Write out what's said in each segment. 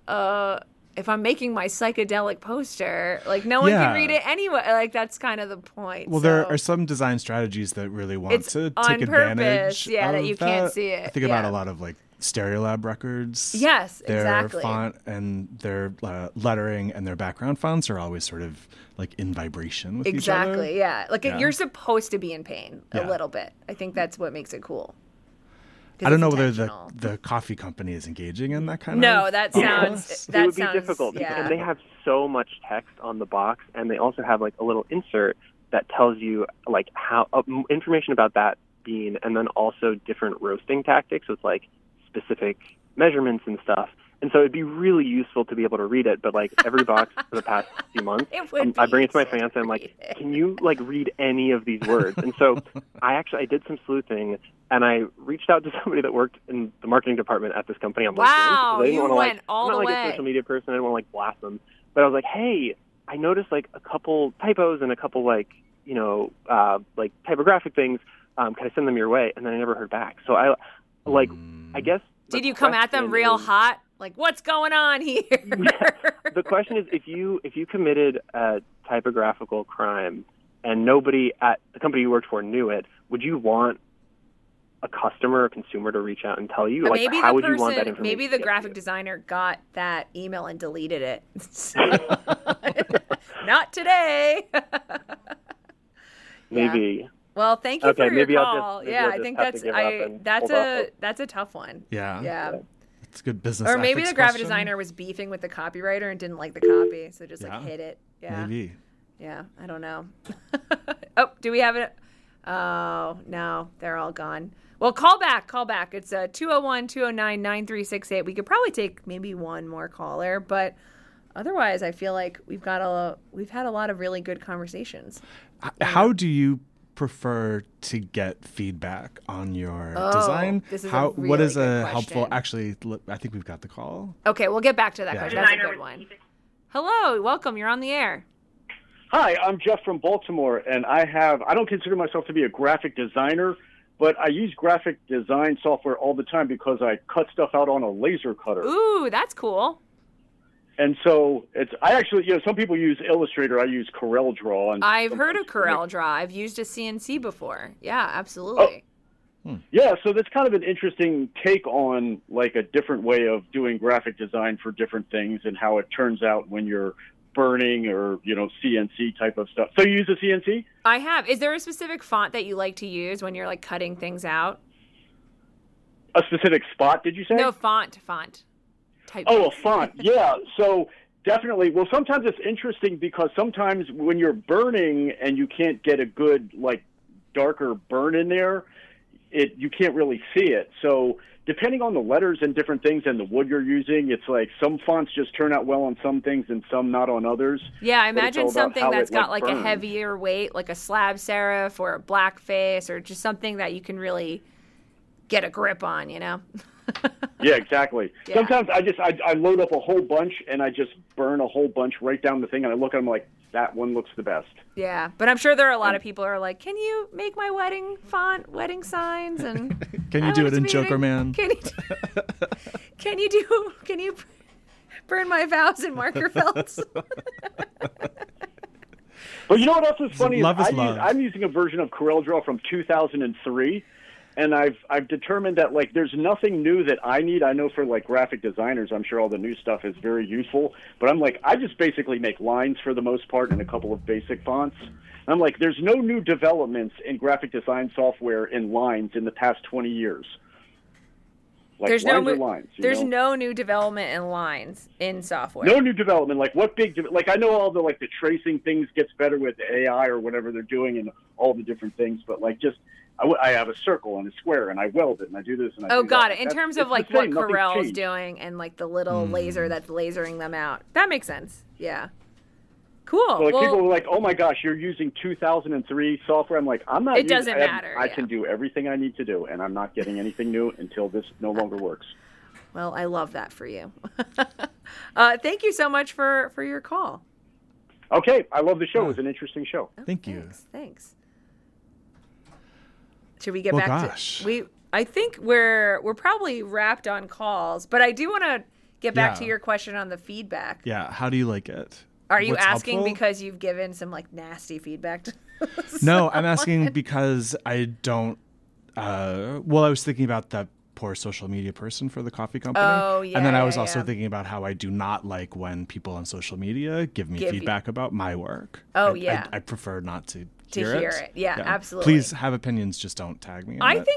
if I'm making my psychedelic poster, like no one can read it anyway. Like that's kind of the point. Well, there are some design strategies that really want to take advantage of that you can't see it. I think about a lot of like Stereolab records. Yes, their exactly. Font and their lettering and their background fonts are always sort of like in vibration with each other. Exactly, yeah. Like you're supposed to be in pain a little bit. I think that's what makes it cool. I don't know whether the coffee company is engaging in that kind of. No, that sounds. It would be difficult, and they have so much text on the box, and they also have like a little insert that tells you like how information about that bean, and then also different roasting tactics with like specific measurements and stuff. And so it'd be really useful to be able to read it, but like every box for the past few months, I bring it to my fiance and I'm like, can you like read any of these words? And so I did some sleuthing and I reached out to somebody that worked in the marketing department at this company on LinkedIn. Wow, you went all the way. I'm not like a social media person. I didn't want to like blast them. But I was like, hey, I noticed like a couple typos and a couple like, like typographic things. Can I send them your way? And then I never heard back. So I guess. Did you come at them real hot? Like, what's going on here? The question is, if you committed a typographical crime and nobody at the company you worked for knew it, would you want a customer or consumer to reach out and tell you? Like, how would you want that information? Maybe the graphic designer got that email and deleted it. Not today. Maybe. Yeah. Well, thank you for your call. I think that's a tough one. Yeah. It's good business. Or maybe the graphic designer was beefing with the copywriter and didn't like the copy, so just like hit it. Yeah. Maybe. Yeah, I don't know. Oh, do we have it? Oh, no, they're all gone. Well, call back. It's 201-209-9368. We could probably take maybe one more caller, but otherwise I feel like we've had a lot of really good conversations. How do you prefer to get feedback on your design? This is what is a helpful? Actually, I think we've got the call. Okay, we'll get back to that question. That's a good one. Hello, welcome. You're on the air. Hi, I'm Jeff from Baltimore, and I don't consider myself to be a graphic designer, but I use graphic design software all the time because I cut stuff out on a laser cutter. Ooh, that's cool. And so I actually, some people use Illustrator. I use CorelDRAW. And I've heard of CorelDRAW. I've used a CNC before. Yeah, absolutely. Yeah, so that's kind of an interesting take on like a different way of doing graphic design for different things and how it turns out when you're burning or, CNC type of stuff. So you use a CNC? I have. Is there a specific font that you like to use when you're like cutting things out? A specific spot, did you say? No, font. Type. Oh, a font. Yeah. So definitely. Well, sometimes it's interesting because sometimes when you're burning and you can't get a good, like, darker burn in there, you can't really see it. So depending on the letters and different things and the wood you're using, it's like some fonts just turn out well on some things and some not on others. Yeah, I imagine something that's got like burns. A heavier weight, like a slab serif or a blackface or just something that you can really get a grip on, Yeah, exactly. Yeah. Sometimes I load up a whole bunch and I just burn a whole bunch right down the thing and I look at them like, that one looks the best. Yeah, but I'm sure there are a lot of people who are like, can you make my wedding font, wedding signs? And can you do it in Joker Man? Can you burn my vows in marker felts? Well, you know what else is funny? I'm using a version of CorelDRAW from 2003. And I've determined that, like, there's nothing new that I need. I know for, like, graphic designers, I'm sure all the new stuff is very useful. But I'm like, I just basically make lines for the most part and a couple of basic fonts. And I'm like, there's no new developments in graphic design software in lines in the past 20 years. Like, there's lines. No new development in lines in software. No new development. Like, what big... like, I know all the, like, the tracing things gets better with AI or whatever they're doing and all the different things. But, like, just... I have a circle and a square, and I weld it, and I do this, and I do that. Oh, got it. In terms of, like, what Corel's doing and, like, the little laser that's lasering them out. That makes sense. Yeah. Cool. So, like, people are like, oh, my gosh, you're using 2003 software. I'm like, I'm not. It doesn't matter. I can do everything I need to do, and I'm not getting anything new until this no longer works. Well, I love that for you. Thank you so much for your call. Okay. I love the show. It was an interesting show. Oh, Thank you. Thanks. Should we get back to I think we're probably wrapped on calls, but I do want to get back to your question on the feedback. Yeah. How do you like it? Are you asking because you've given some like nasty feedback to No, I'm asking because I don't. I was thinking about that poor social media person for the coffee company. Oh, yeah. And then I was also thinking about how I do not like when people on social media give me feedback about my work. Oh, I prefer not to hear it. Yeah, absolutely. Please have opinions, just don't tag me. I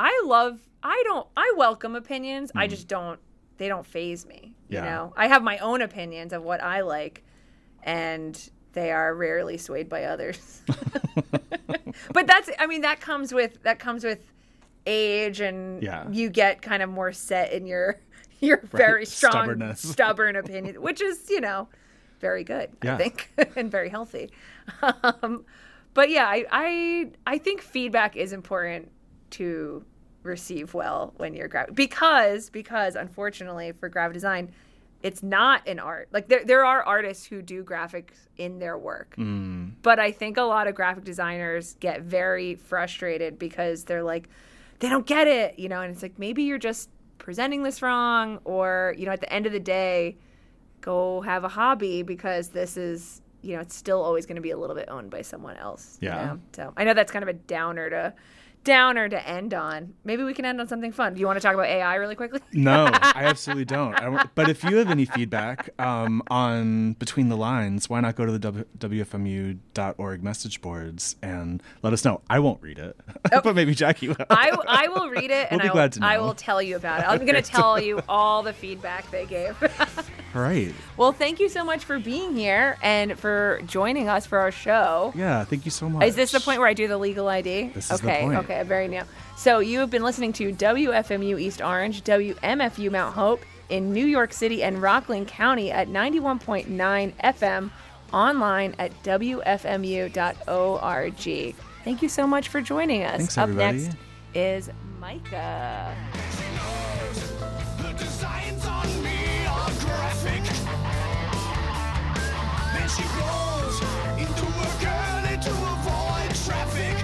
welcome opinions. I just don't, they don't faze me. You know, I have my own opinions of what I like, and they are rarely swayed by others. But that comes with age, and you get kind of more set in your very strong, stubborn opinion, which is, very good, I think, and very healthy. But yeah, I think feedback is important to receive well when you're because unfortunately for graphic design, it's not an art. Like there are artists who do graphics in their work, but I think a lot of graphic designers get very frustrated because they're like, they don't get it, and it's like, maybe you're just presenting this wrong, or, at the end of the day, go have a hobby, because this is, it's still always going to be a little bit owned by someone else. Yeah. So I know that's kind of a downer to end on. Maybe we can end on something fun. Do you want to talk about AI really quickly? No, I absolutely don't. But if you have any feedback on Between the Lines, why not go to the WFMU.org message boards and let us know. I won't read it, but maybe Jackie will. I will read it, and we'll be glad to know. I will tell you about it. I'm going to tell you all the feedback they gave. All right. Well, thank you so much for being here and for joining us for our show. Yeah, thank you so much. Is this the point where I do the legal ID? This is the point. Okay, very new. So you have been listening to WFMU East Orange, WMFU Mount Hope in New York City and Rockland County at 91.9 FM, online at WFMU.org. Thank you so much for joining us. Thanks, everybody. Up next is Micah. She goes into work early to avoid traffic.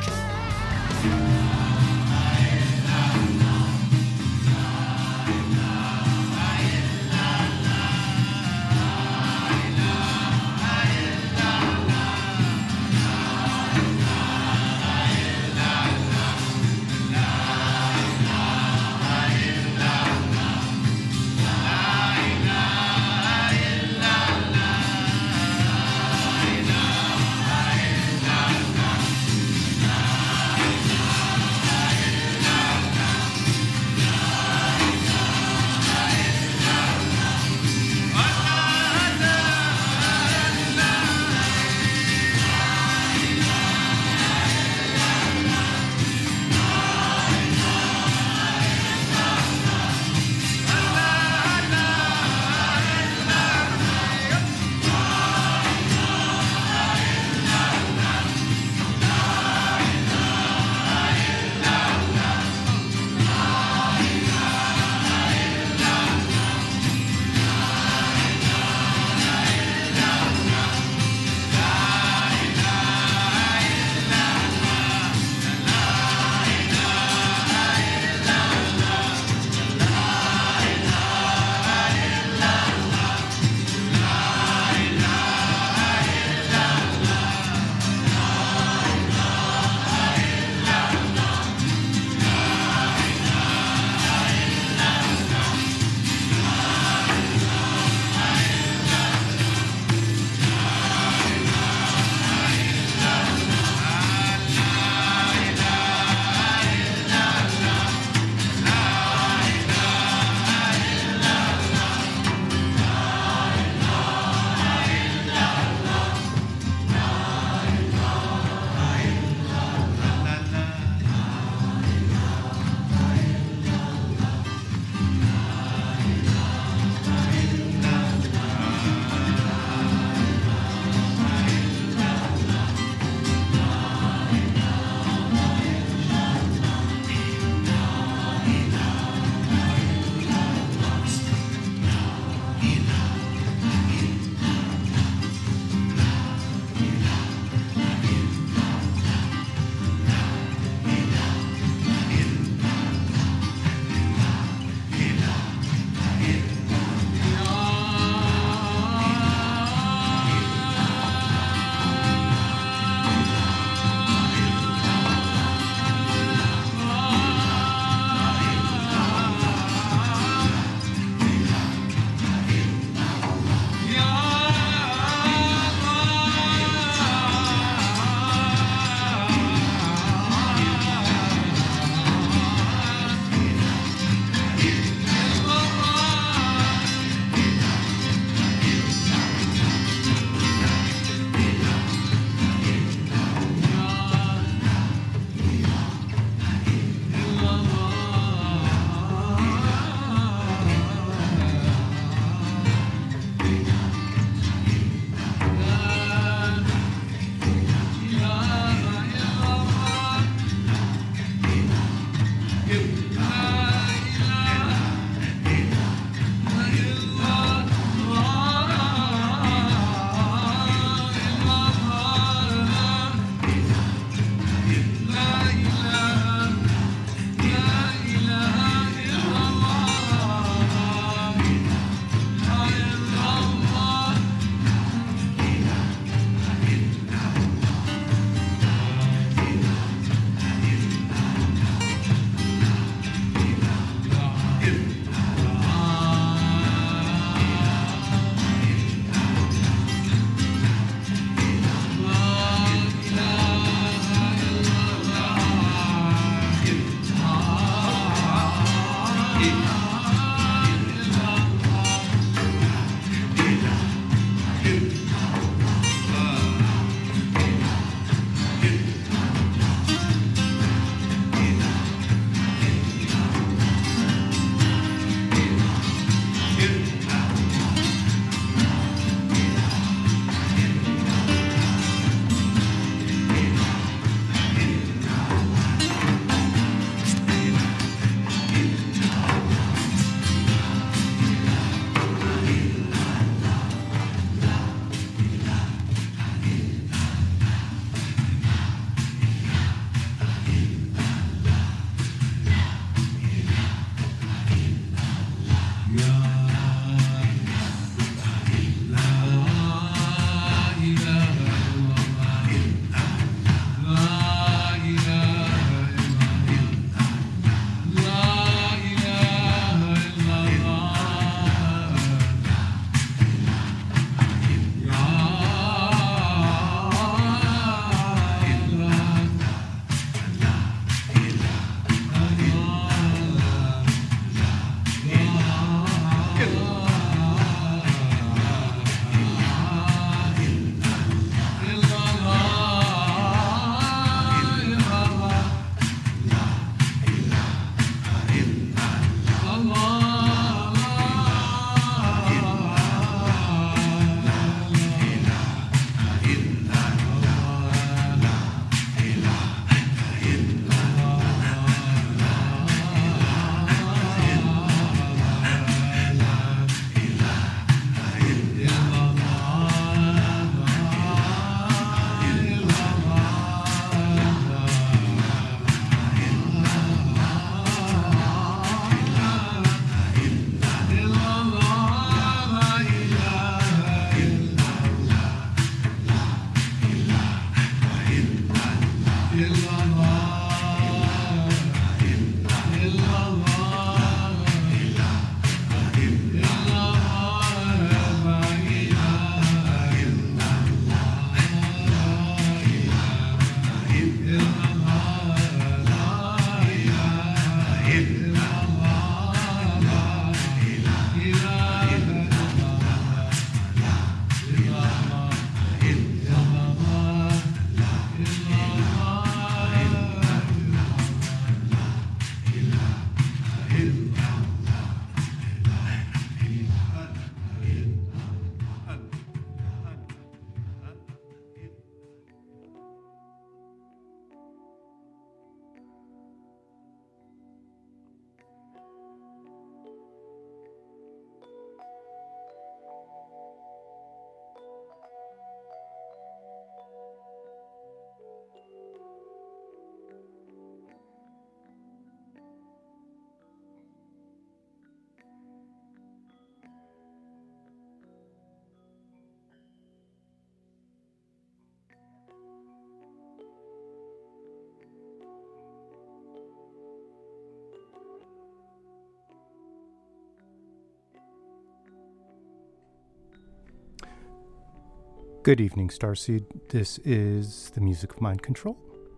Good evening, Starseed. This is the Music of Mind Control.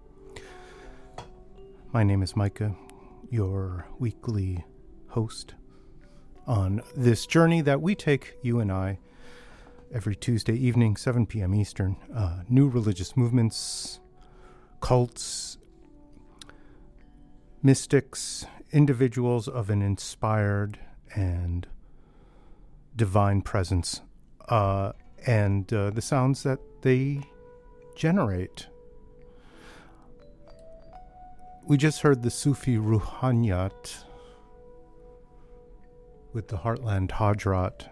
My name is Micah, your weekly host on this journey that we take, you and I, every Tuesday evening, 7 p.m. Eastern. New religious movements, cults, mystics, individuals of an inspired and divine presence, and the sounds that they generate. We just heard the Sufi Ruhaniyat with the Heartland Hadrat.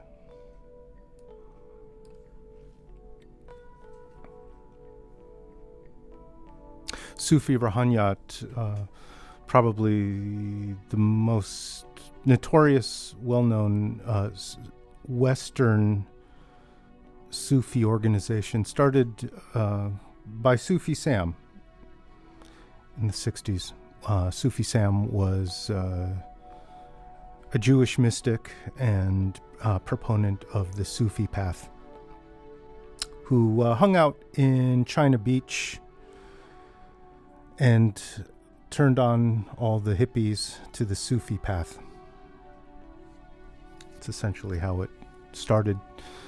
Sufi Ruhaniyat, probably the most notorious, well-known Western Sufi organization, started by Sufi Sam in the 60s. Sufi Sam was a Jewish mystic and proponent of the Sufi path, who hung out in China Beach and turned on all the hippies to the Sufi path. It's essentially how it started.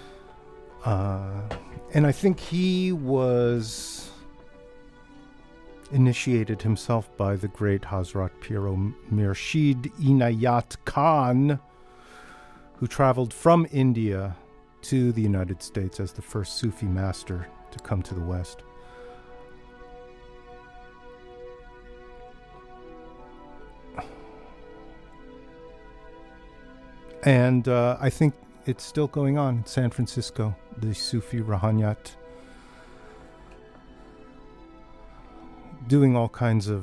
And I think he was initiated himself by the great Hazrat Piro Mirshid Inayat Khan, who traveled from India to the United States as the first Sufi master to come to the West. And I think it's still going on in San Francisco, the Sufi Ruhaniyat, doing all kinds of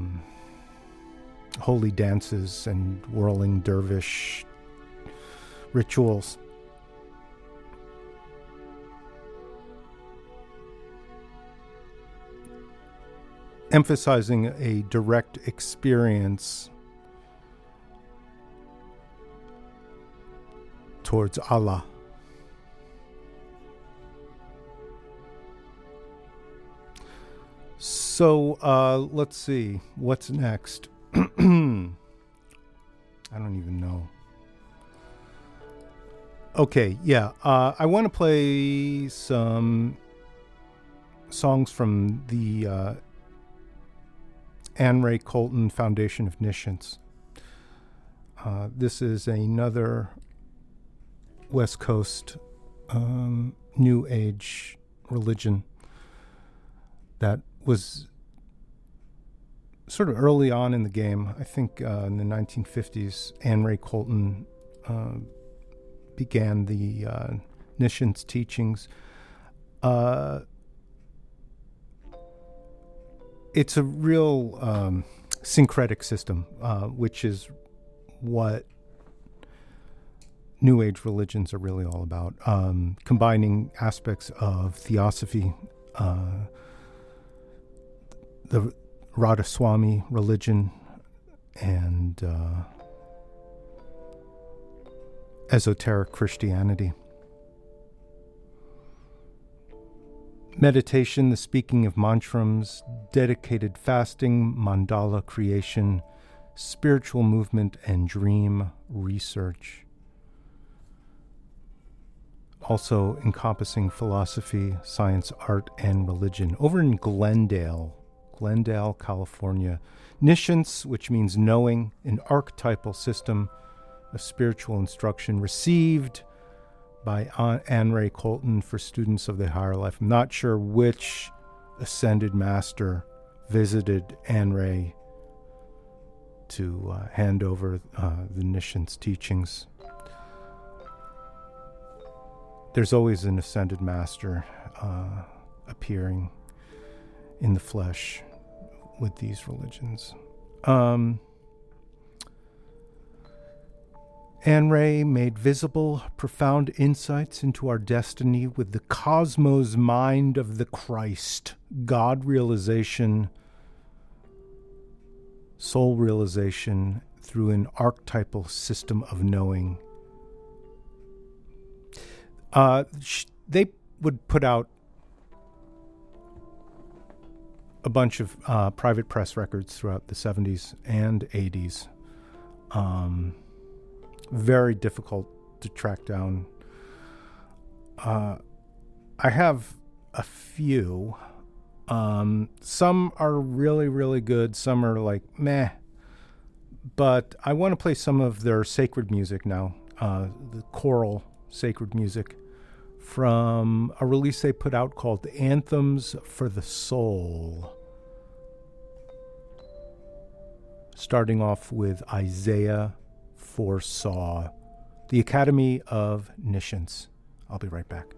holy dances and whirling dervish rituals. Emphasizing a direct experience towards Allah. So let's see what's next. I don't even know. Okay, yeah, I want to play some songs from the Anne Ray Colton Foundation of Niscience. This is another West Coast New Age religion that was sort of early on in the game. I think in the 1950s, Anne Ray Colton began the Niscience teachings. It's a real syncretic system, which is what New Age religions are really all about, combining aspects of theosophy, the Radha-Swami religion, and esoteric Christianity. Meditation, the speaking of mantras, dedicated fasting, mandala creation, spiritual movement, and dream research. Also encompassing philosophy, science, art, and religion. Over in Glendale, California, Niscience, which means knowing, an archetypal system of spiritual instruction received by Anne Ray Colton for students of the higher life. I'm not sure which ascended master visited Anne Ray to hand over the Niscience teachings. There's always an ascended master appearing in the flesh with these religions. Anne Ray made visible profound insights into our destiny with the cosmos mind of the Christ, God realization, soul realization through an archetypal system of knowing. They would put out a bunch of private press records throughout the 70s and 80s. Very difficult to track down. I have a few. Some are really, really good. Some are like meh. But I want to play some of their sacred music now, the choral sacred music, from a release they put out called Anthems for the Soul. Starting off with Isaiah Foresaw, the Academy of Niscience. I'll be right back.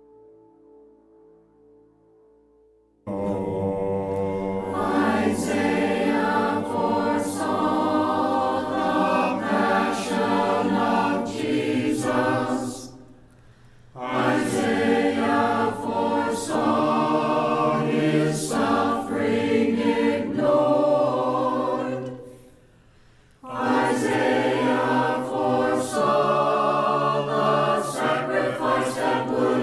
Isaiah foresaw the passion of Jesus. Isaiah foresaw his suffering ignored. Isaiah foresaw the sacrifice that would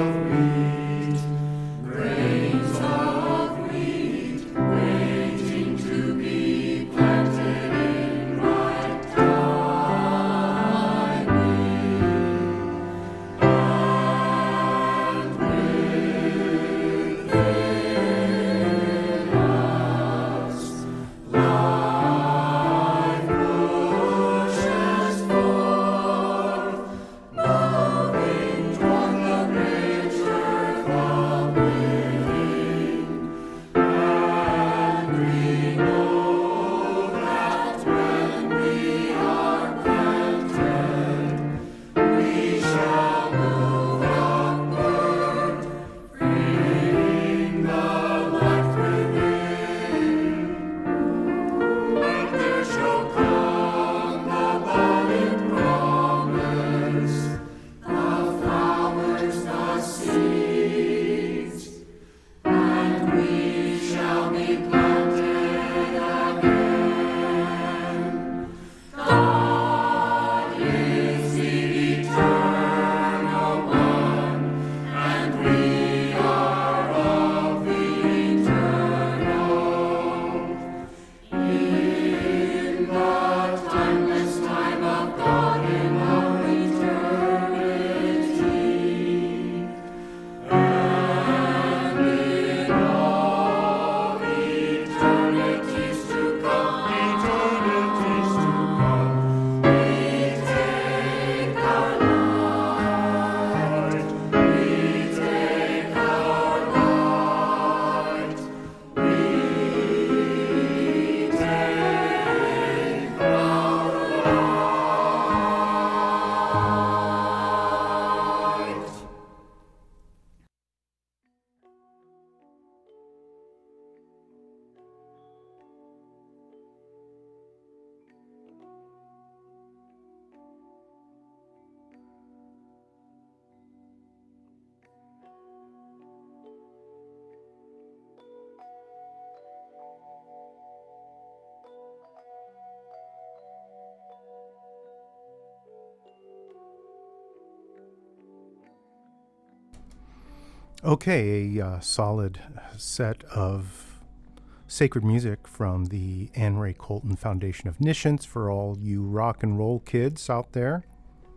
Okay, a solid set of sacred music from the Ann Ray Colton Foundation of Nishants for all you rock and roll kids out there.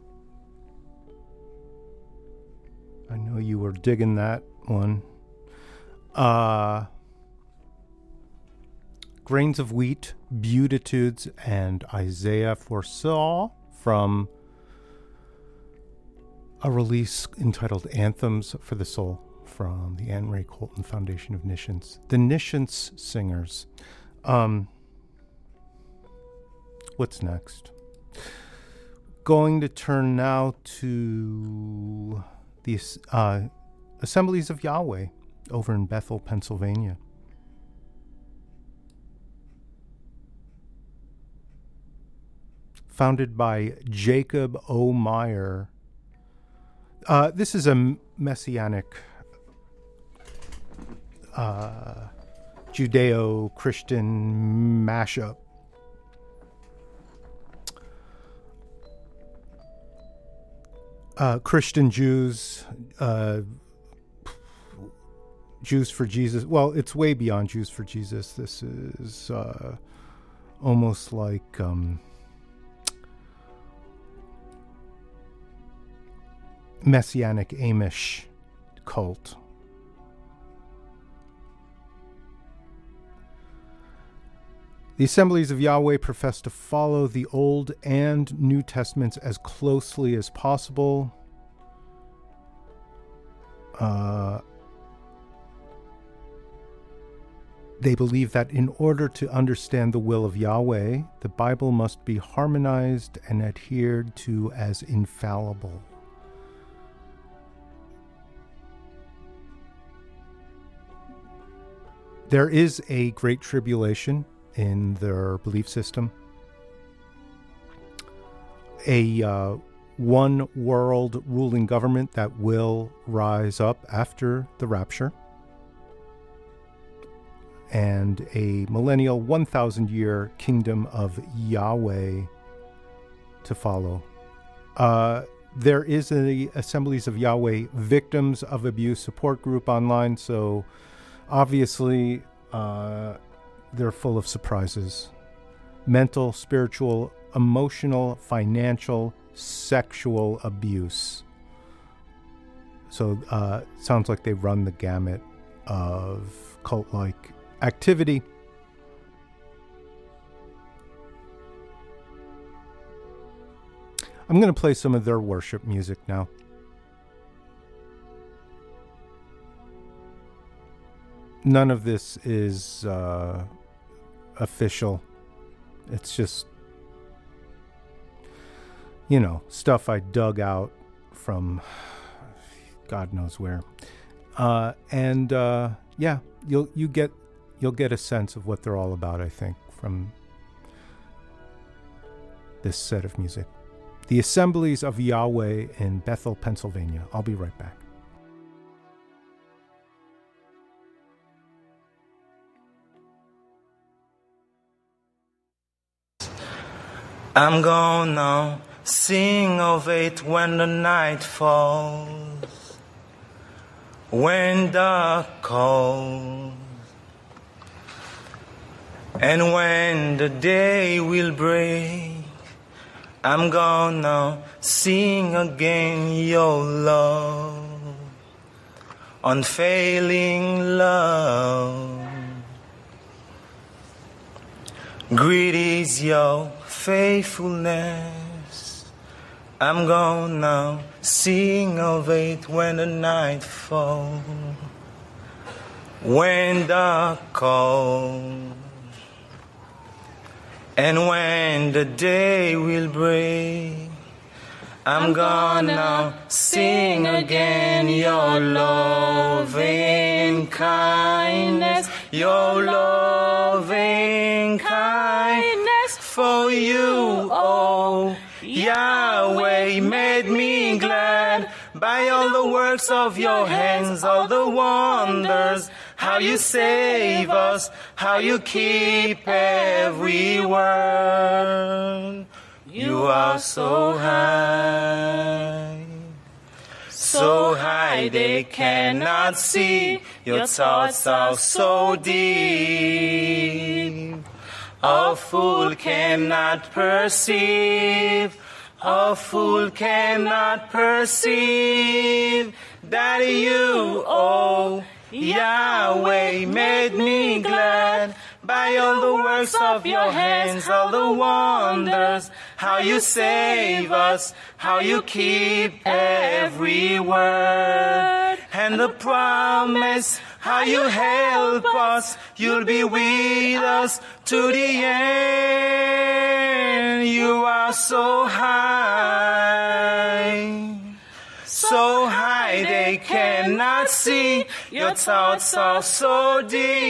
I know you were digging that one. Grains of Wheat, Beatitudes, and Isaiah Foresaw from a release entitled Anthems for the Soul from the Ann Ray Colton Foundation of Nishants. The Nishants Singers. What's next? Going to turn now to the Assemblies of Yahweh over in Bethel, Pennsylvania. Founded by Jacob O. Meyer. This is a messianic Judeo-Christian mashup. Christian Jews, Jews for Jesus. Well, it's way beyond Jews for Jesus. This is almost like Messianic Amish cult. The Assemblies of Yahweh profess to follow the Old and New Testaments as closely as possible. They believe that in order to understand the will of Yahweh, the Bible must be harmonized and adhered to as infallible. There is a great tribulation in their belief system. A one world ruling government that will rise up after the rapture. And a millennial 1,000-year kingdom of Yahweh to follow. There is the Assemblies of Yahweh Victims of Abuse support group online, so obviously they're full of surprises. Mental, spiritual, emotional, financial, sexual abuse. So sounds like they run the gamut of cult-like activity. I'm going to play some of their worship music now. None of this is official. It's just, stuff I dug out from God knows where. Yeah, you'll get a sense of what they're all about, I think, from this set of music. The Assemblies of Yahweh in Bethel, Pennsylvania. I'll be right back. I'm gonna sing of it when the night falls, when dark calls, and when the day will break. I'm gonna sing again your love, unfailing love. Great is your faithfulness. I'm gonna sing of it when the night falls, when dark calls, and when the day will break. I'm gonna sing again your loving kindness, your loving kindness. For you, oh Yahweh, made me glad by all the works of your hands, all the wonders, how you save us, how you keep every word. You are so high they cannot see. Your thoughts are so deep, a fool cannot perceive. A fool cannot perceive that you, oh Yahweh, made me glad by all the works of your hands, all the wonders, how you save us, how you keep every word, and the promise, how you help us, you'll be with us to the end. You are so high they cannot see. Your thoughts are so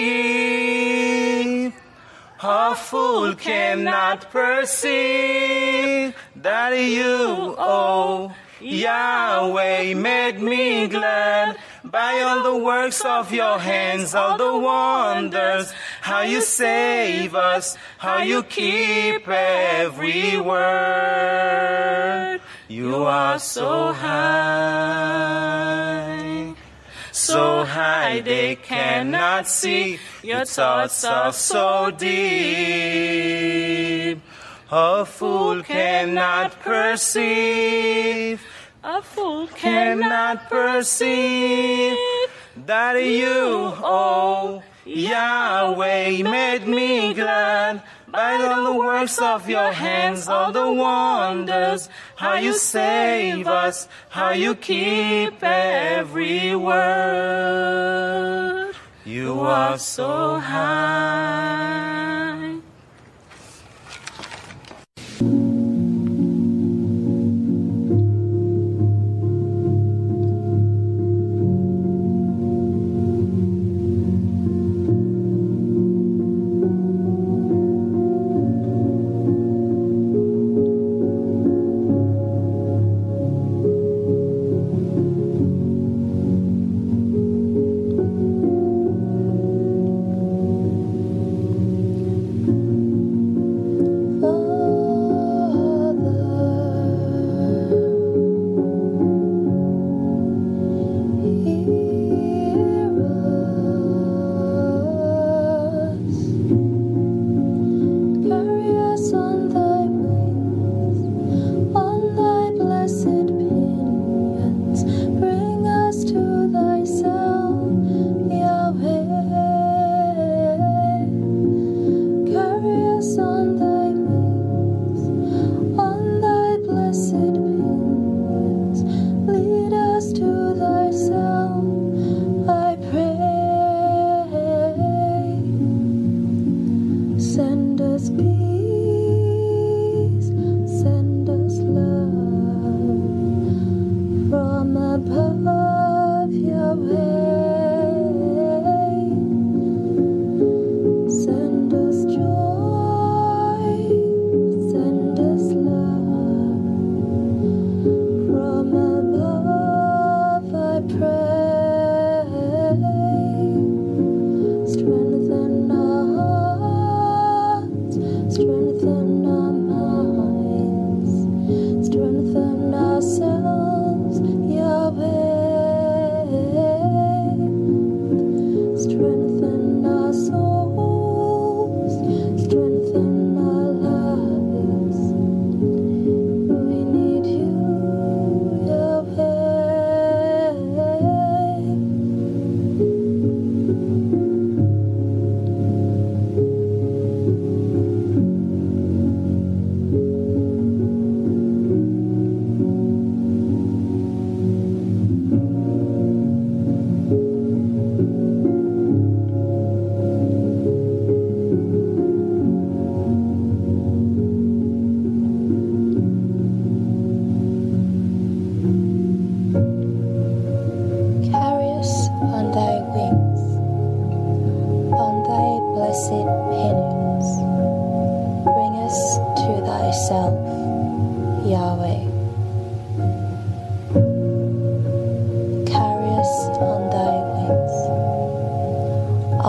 deep, a fool cannot perceive that you, oh Yahweh, made me glad by all the works of your hands, all the wonders, how you save us, how you keep every word. You are so high they cannot see. Your thoughts are so deep, a fool cannot perceive. A fool cannot perceive that you, oh Yahweh, made me glad by all the works of your hands, all the wonders, how you save us, how you keep every word. You are so high.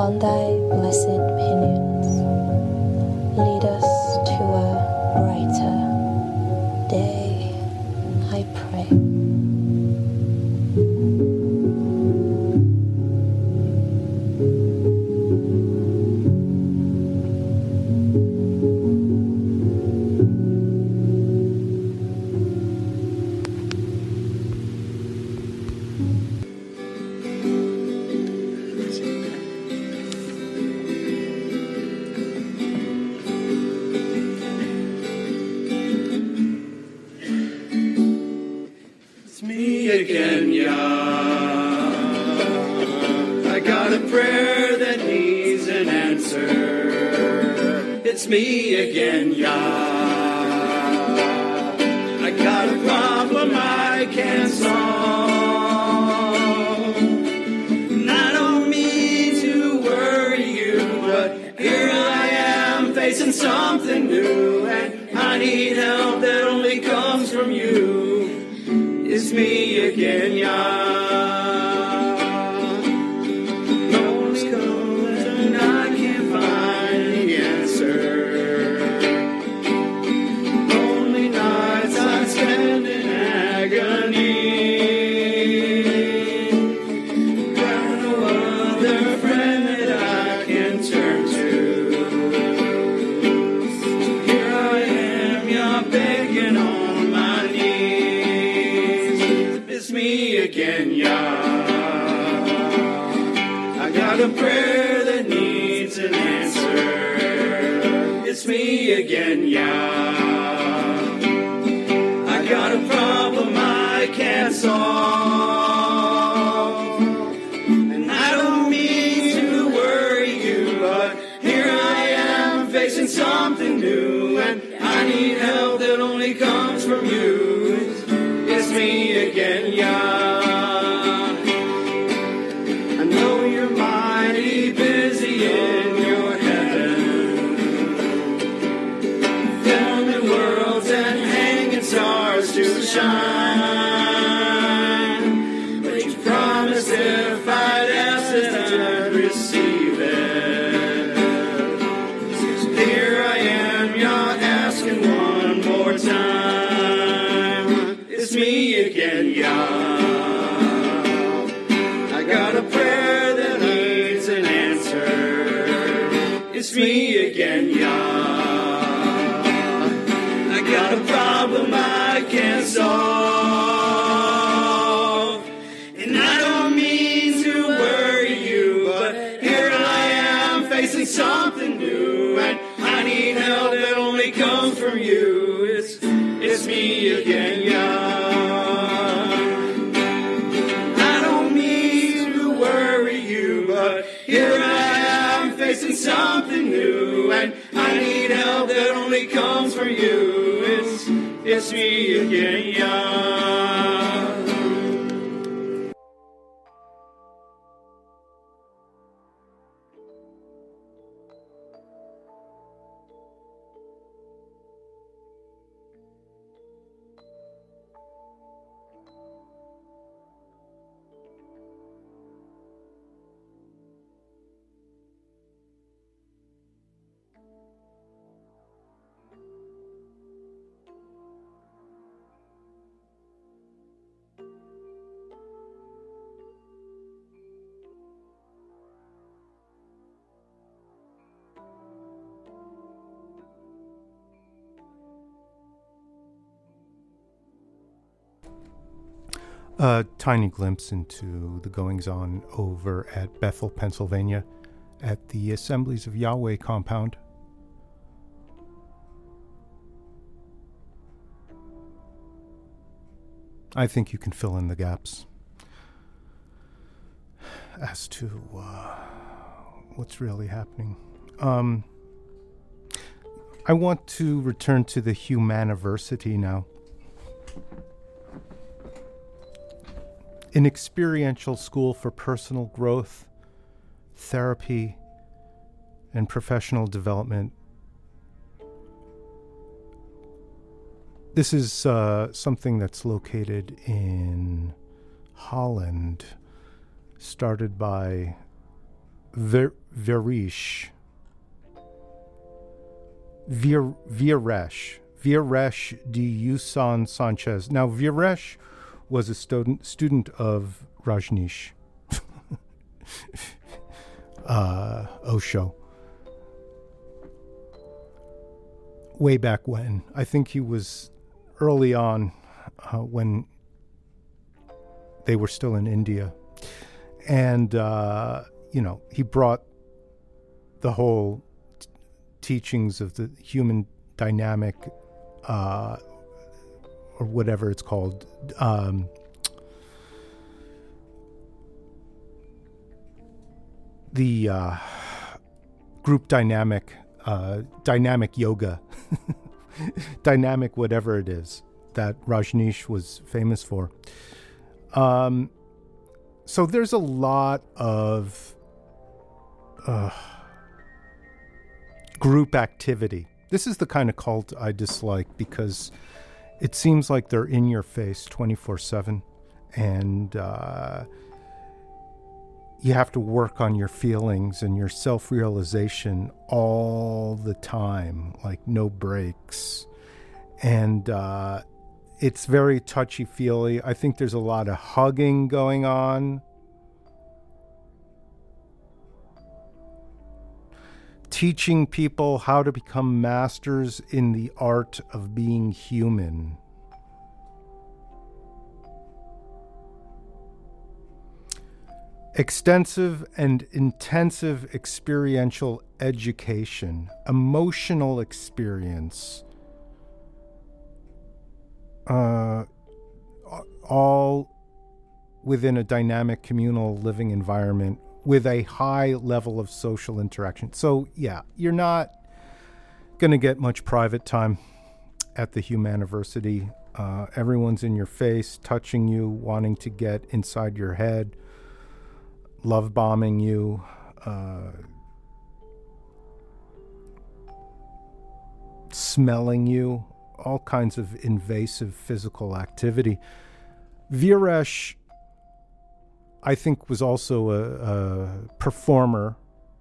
on thy blessed pinions, lead us to a brighter day, I pray. Again, Yah. I got a prayer that needs an answer. It's me again, Yah. I got a problem I can't solve. And I don't mean to worry you, but here I am facing something new, and I need help that only comes from you. It's me again, Yah. Moments comes and I can't find the answer. Lonely nights I spend in agony. Got no other friend that I can turn to. Here I am, Yah, begging on my knees. It's me again, Yah. I got a prayer that needs an answer. It's me again, Yah. I got a problem I can't solve. And I don't mean to worry you, but here I am facing something new, and I need help that only comes from you. It's me again, Yah. I know you're mighty busy in your heaven, filming worlds and hanging stars to shine. But you promised if I'd ask that I'd receive it. So here I am, Yah, asking one more time. It's me again, Yah. I got a prayer that needs an answer. It's me again, Yah. I got a problem I can't solve. And I don't mean to worry you, but here I am facing something new, and I need help that only comes from you. It's me again, Yah. I don't mean to worry you, but here I am facing something new, and I need help that only comes from you. It's me again, Yah. A tiny glimpse into the goings-on over at Bethel, Pennsylvania, at the Assemblies of Yahweh compound. I think you can fill in the gaps as to what's really happening. I want to return to the Humaniversity now. An experiential school for personal growth, therapy, and professional development. This is something that's located in Holland, started by Viresh. Viresh de Yusan Sanchez. Now, Viresh was a student of Rajneesh. Osho. Way back when. I think he was early on when they were still in India. And, he brought the whole teachings of the human dynamic, or whatever it's called, the group dynamic yoga, dynamic whatever it is that Rajneesh was famous for. So there's a lot of group activity. This is the kind of cult I dislike because it seems like they're in your face 24/7, and you have to work on your feelings and your self-realization all the time, like no breaks. And it's very touchy-feely. I think there's a lot of hugging going on. Teaching people how to become masters in the art of being human. Extensive and intensive experiential education, emotional experience, all within a dynamic communal living environment with a high level of social interaction. So, yeah, you're not going to get much private time at the Humaniversity. Everyone's in your face, touching you, wanting to get inside your head, love bombing you, smelling you, all kinds of invasive physical activity. Viresh, I think, was also a performer,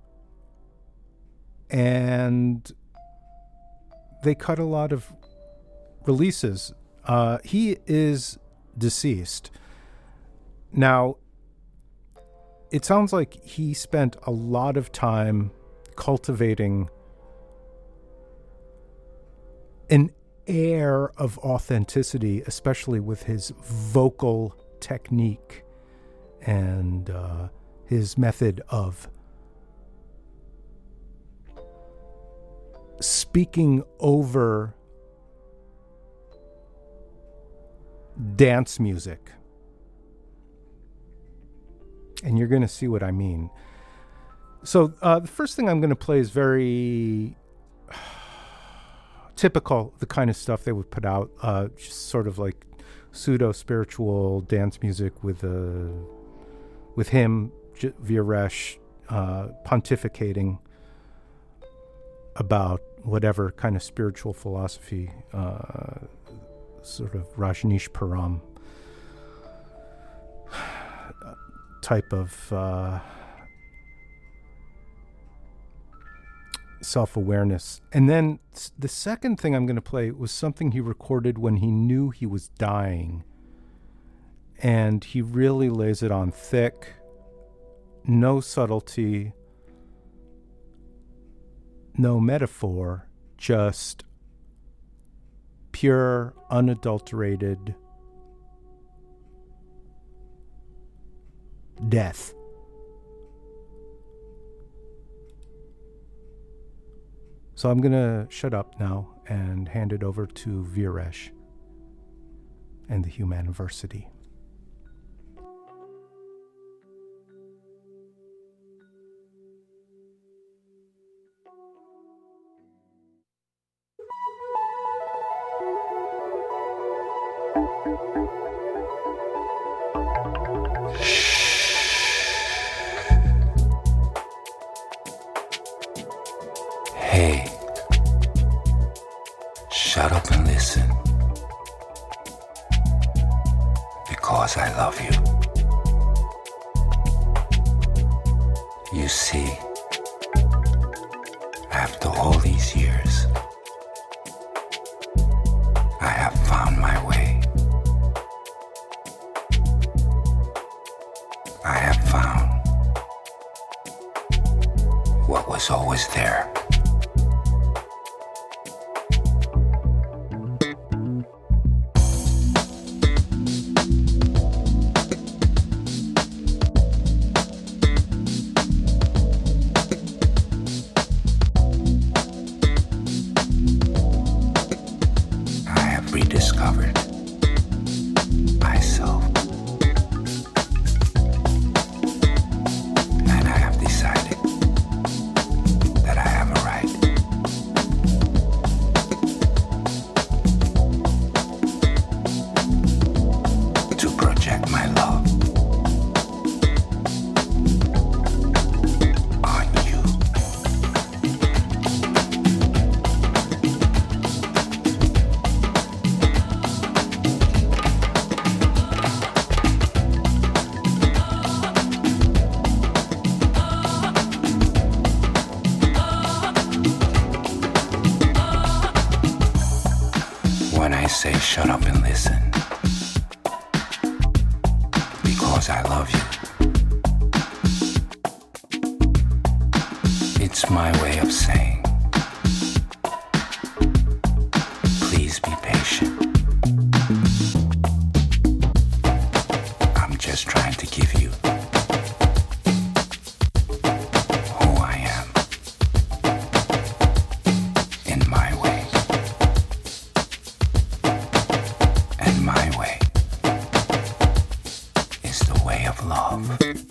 and they cut a lot of releases. He is deceased. Now, it sounds like he spent a lot of time cultivating an air of authenticity, especially with his vocal technique and his method of speaking over dance music. And you're going to see what I mean. So the first thing I'm going to play is very typical, the kind of stuff they would put out, just sort of like pseudo-spiritual dance music with him, Viresh, pontificating about whatever kind of spiritual philosophy, sort of Rajneesh Param type of self-awareness. And then the second thing I'm going to play was something he recorded when he knew he was dying. And he really lays it on thick, no subtlety, no metaphor, just pure, unadulterated death. So I'm going to shut up now and hand it over to Viresh and the Humaniversity. Hey, shut up and listen, because I love you. You see, after all these years, I have found my way. I have found what was always there. Say shut up and listen, because I love you. It's my way of saying, please be patient. I'm just trying to give you who I am in my way. My way is the way of love.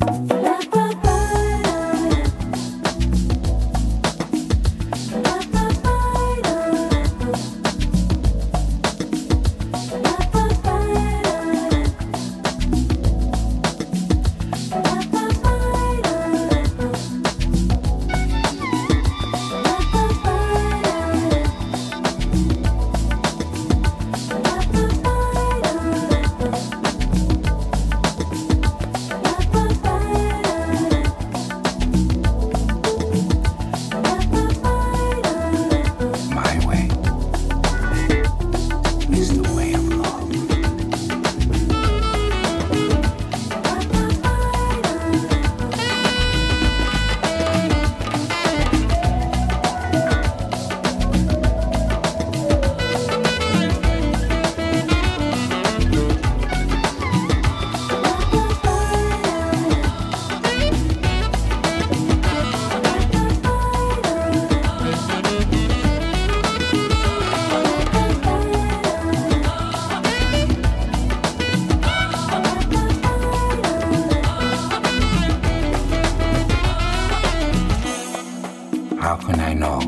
How can I know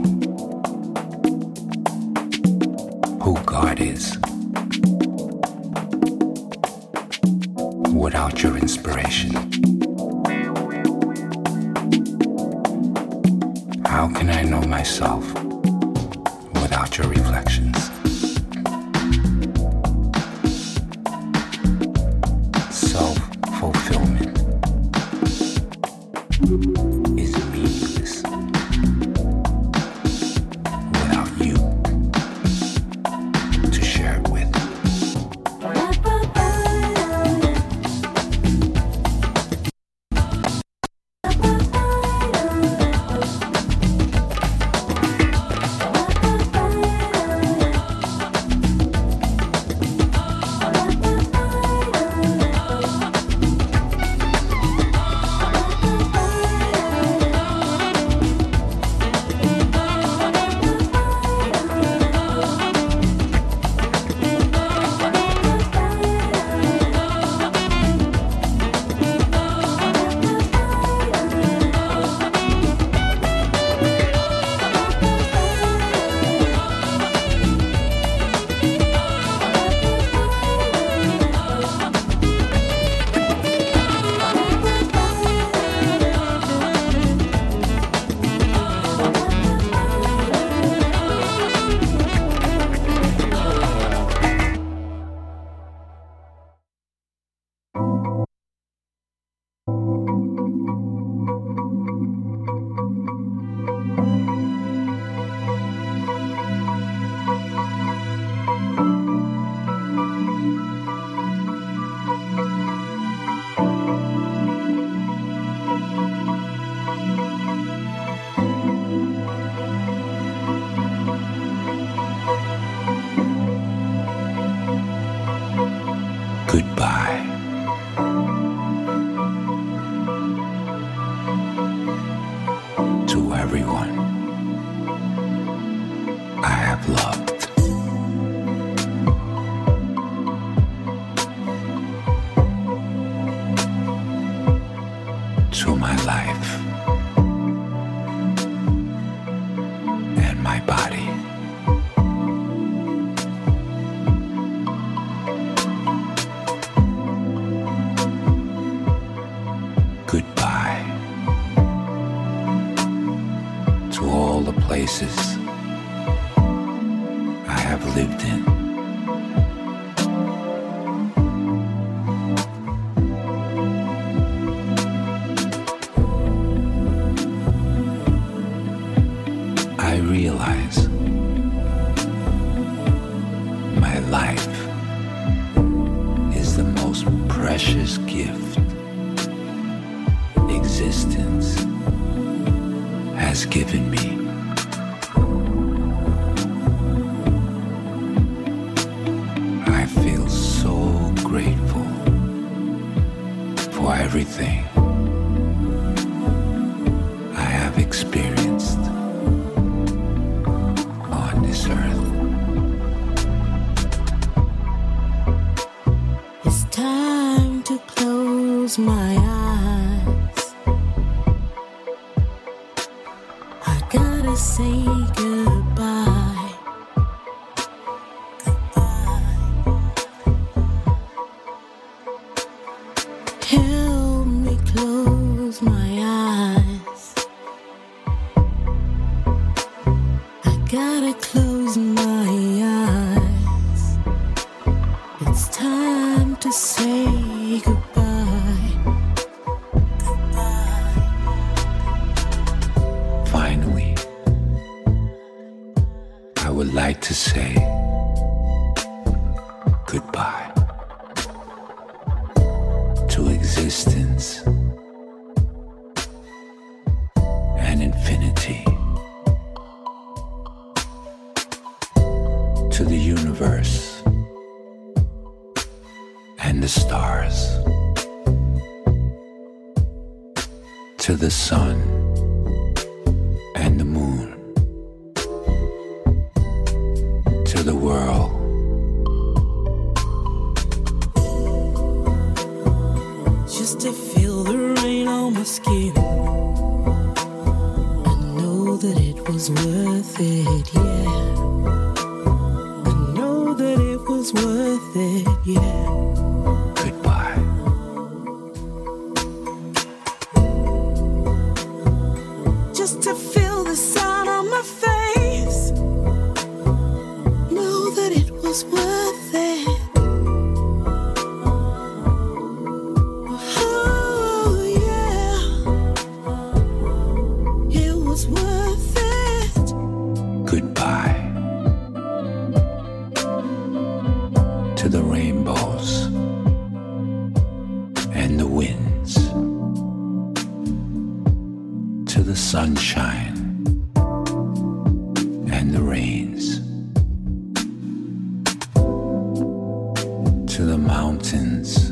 who God is without your inspiration? How can I know myself without your reflections? Self-fulfillment is meaningless without you to share it with. to my life and my body. Goodbye to all the places I have lived in. I realize my life is the most precious gift existence has given me. I feel so grateful for everything I have experienced on this earth. It's time to close my eyes. I gotta say goodbye. Help me close my eyes. I gotta close my eyes. It's time to say goodbye. Finally, I would like to say goodbye to existence and infinity, to the universe and the stars, to the sun and the moon, to the world, just to feel the rain on my skin. I know that it was worth it, yeah. I know that it was worth it, yeah. goodbye. Just to feel the sun on my face. Know that it was worth it. Oh yeah, it was worth it. Goodbye to the rainbows and the winds, to the sunshine and the rains, to the mountains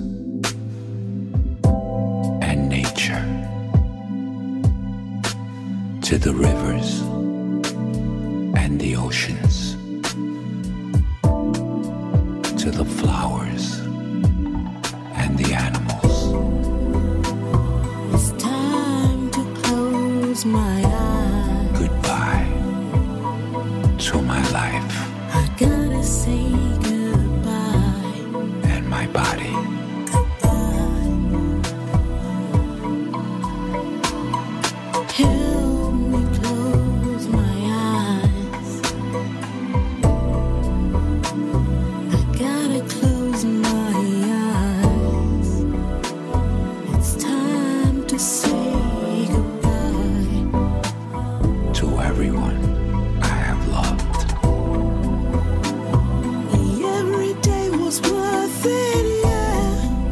and nature, to the rivers and the oceans, to the flowers and the animals. It's time to close my eyes. Goodbye to my life I gotta say goodbye. and my body. Help me close my eyes. I gotta close my eyes. It's time to say goodbye To everyone I have loved. Every day was worth it, yeah.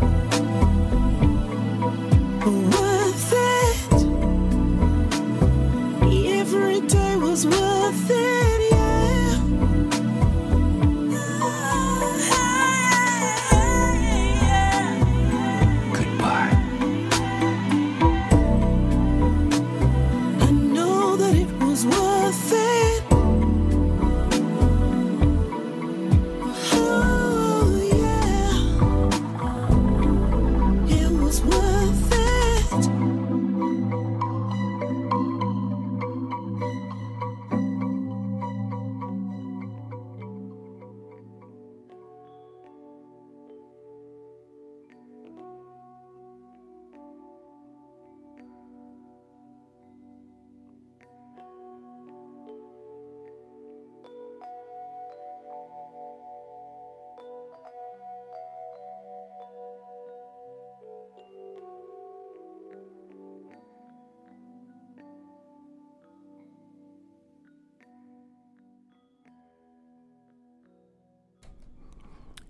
Worth it. Every day was worth it, yeah. Goodbye. I know that it was worth it. Oh yeah, it was worth it.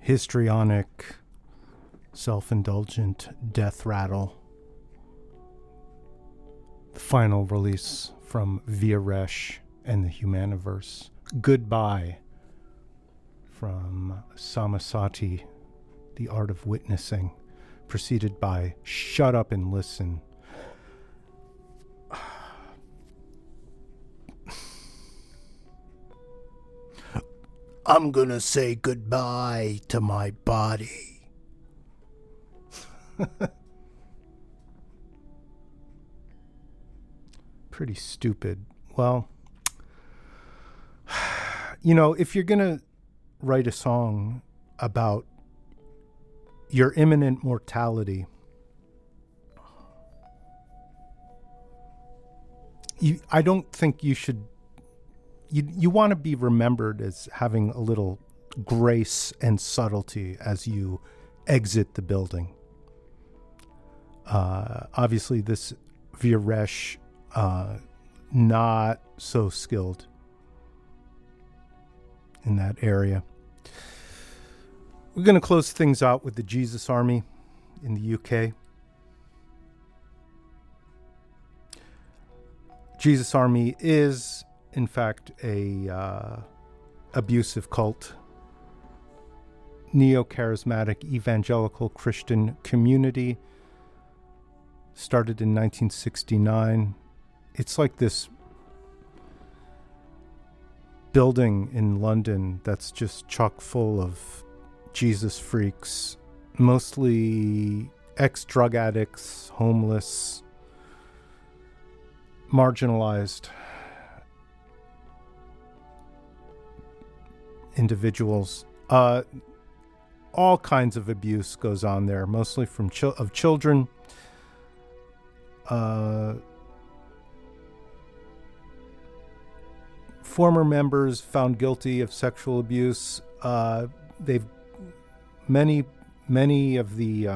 histrionic, self-indulgent death rattle. The final release from Via Resh and the Humaniverse. Goodbye from Samasati, The Art of Witnessing, preceded by Shut Up and Listen. I'm gonna say goodbye to my body. Pretty stupid. Well, you know, if you're gonna write a song about your imminent mortality, I don't think you should. You want to be remembered as having a little grace and subtlety as you exit the building. Obviously, this Via Resh, not so skilled in that area. We're going to close things out with the Jesus Army in the UK. Jesus Army is, in fact, a abusive cult, neo-charismatic evangelical Christian community, started in 1969. It's like this building in London that's just chock full of Jesus freaks, mostly ex-drug addicts, homeless, marginalized individuals. All kinds of abuse goes on there, mostly from of children. Former members found guilty of sexual abuse. They've many of the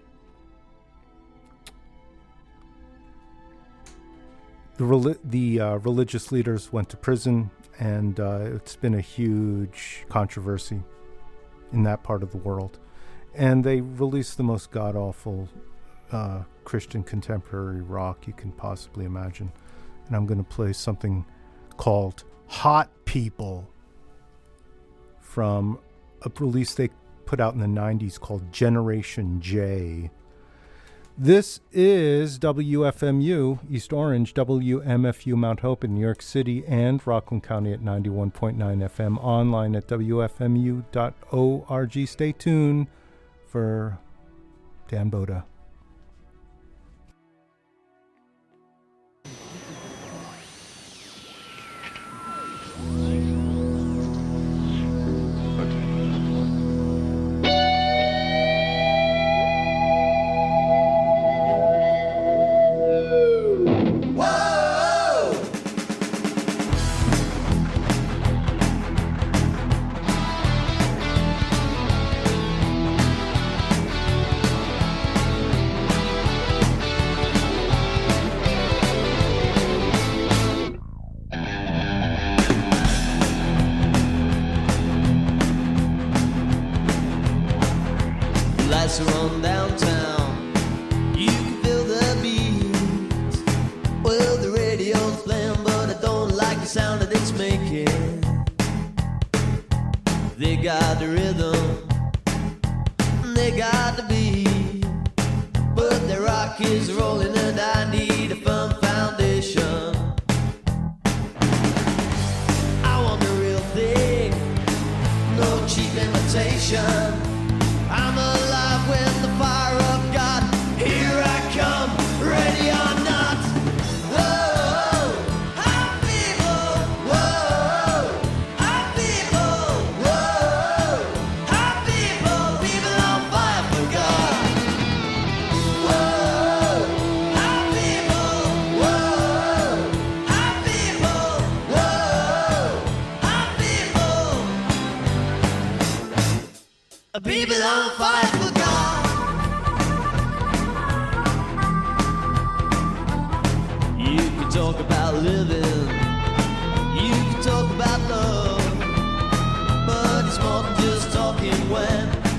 religious leaders went to prison, and it's been a huge controversy in that part of the world. And they released the most god-awful Christian contemporary rock you can possibly imagine. And I'm going to play something called Hot People from a release they put out in the 90s called Generation J. This is WFMU, East Orange, WMFU, Mount Hope in New York City, and Rockland County at 91.9 FM, online at WFMU.org. Stay tuned for Dan Boda. People on fire for God. You can talk about living, you can talk about love, but it's more than just talking when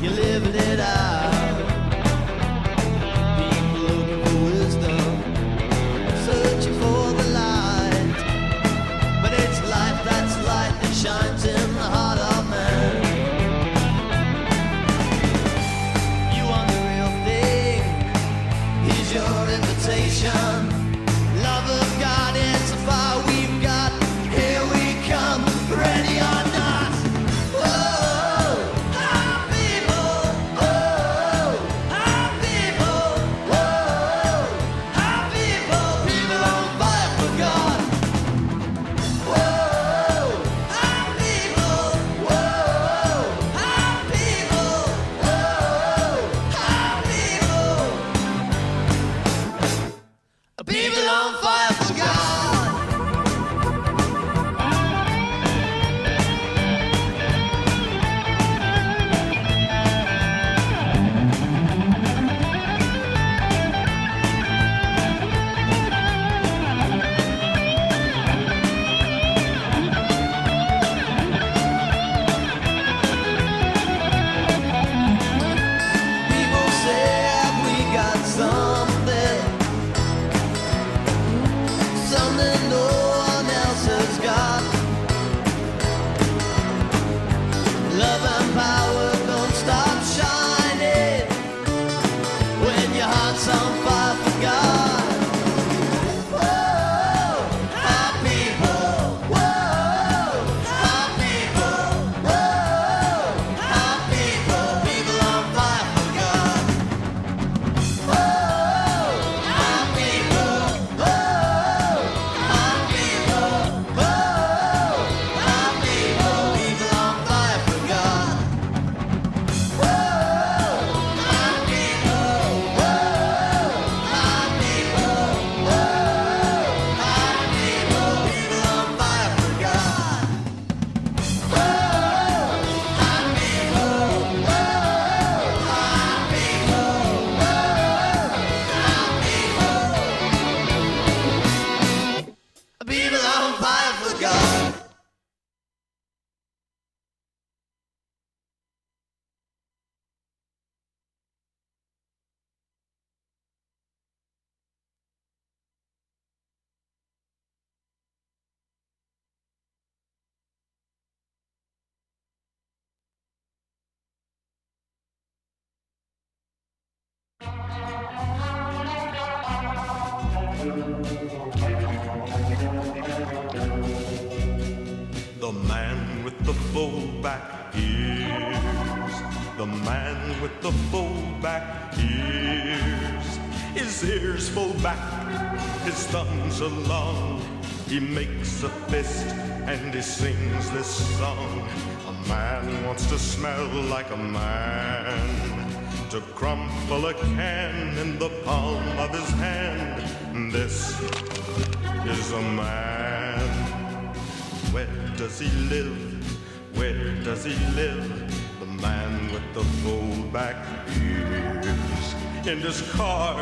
The man with the full back ears, the man with the full back ears, his ears full back, his thumbs are long, he makes a fist and he sings this song. A man wants to smell like a man, to crumple a can in the palm of his hand. This is a man. Where does he live? Where does he live? The man with the full back ears. In his car,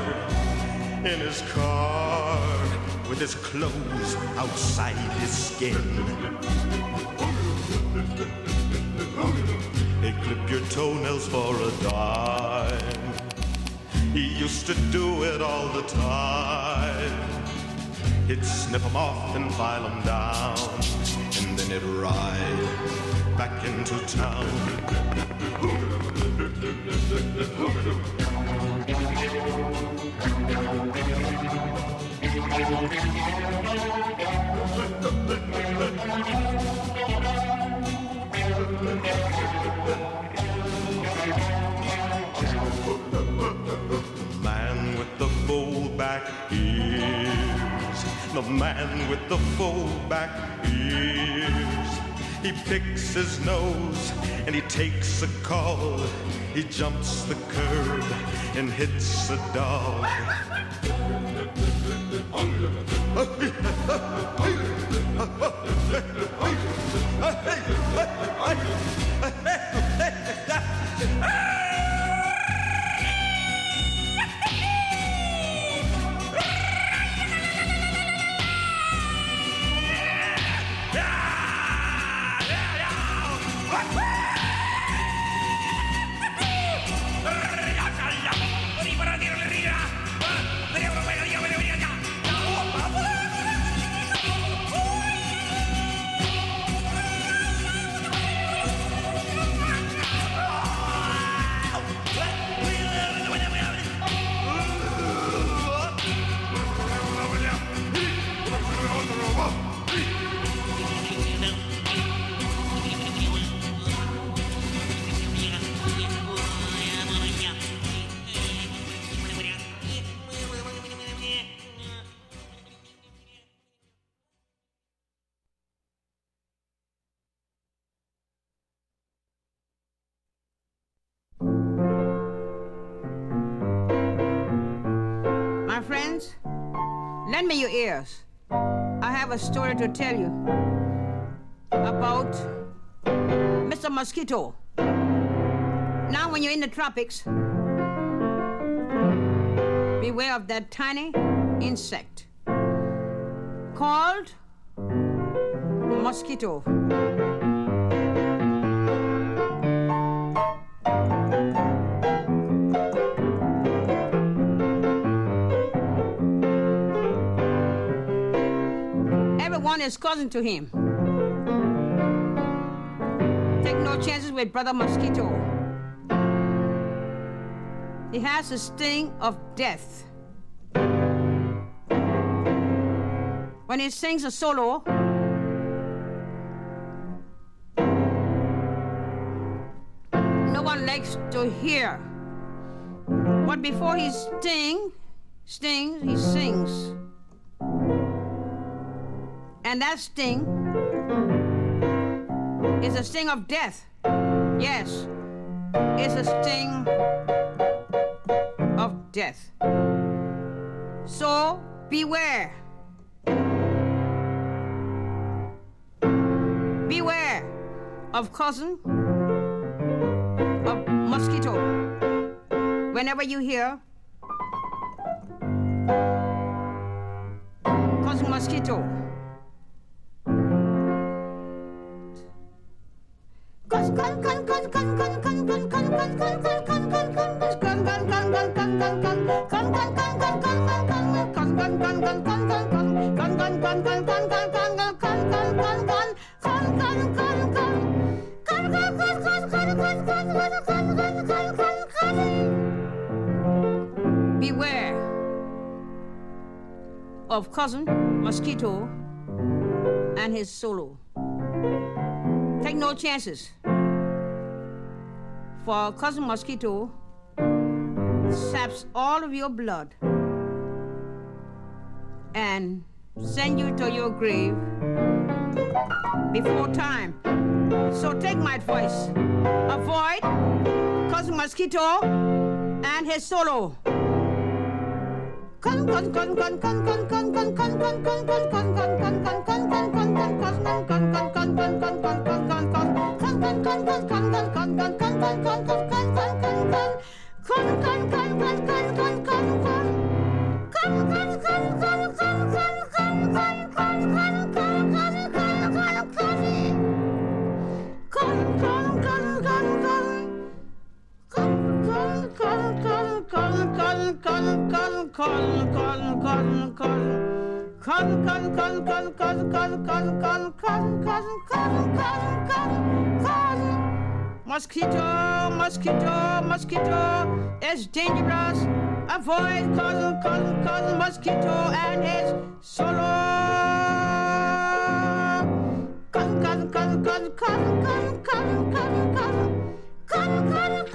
with his clothes outside his skin. They clip your toenails for a dime. He used to do it all the time. He'd snip 'em off and file 'em down, and then he'd ride back into town. Man with the full back ears, the man with the full back ears. He picks his nose and he takes a call. He jumps the curb and hits a dog. Friends, lend me your ears. I have a story to tell you about Mr. Mosquito. Now when you're in the tropics, beware of that tiny insect called mosquito. Everyone is cousin to him. Take no chances with Brother Mosquito. He has the sting of death. When he sings a solo, no one likes to hear. But before he stings, he sings. And that sting is a sting of death. Yes, it's a sting of death. So beware. Beware of cousin of mosquito. Whenever you hear cousin mosquito. Beware of Cousin Mosquito and his solo. Take no chances. For Cousin Mosquito saps all of your blood and send you to your grave before time. So take my advice. Avoid Cousin Mosquito and his solo. Mosquito is dangerous. Avoid cousin Mosquito and his solo. Cousin.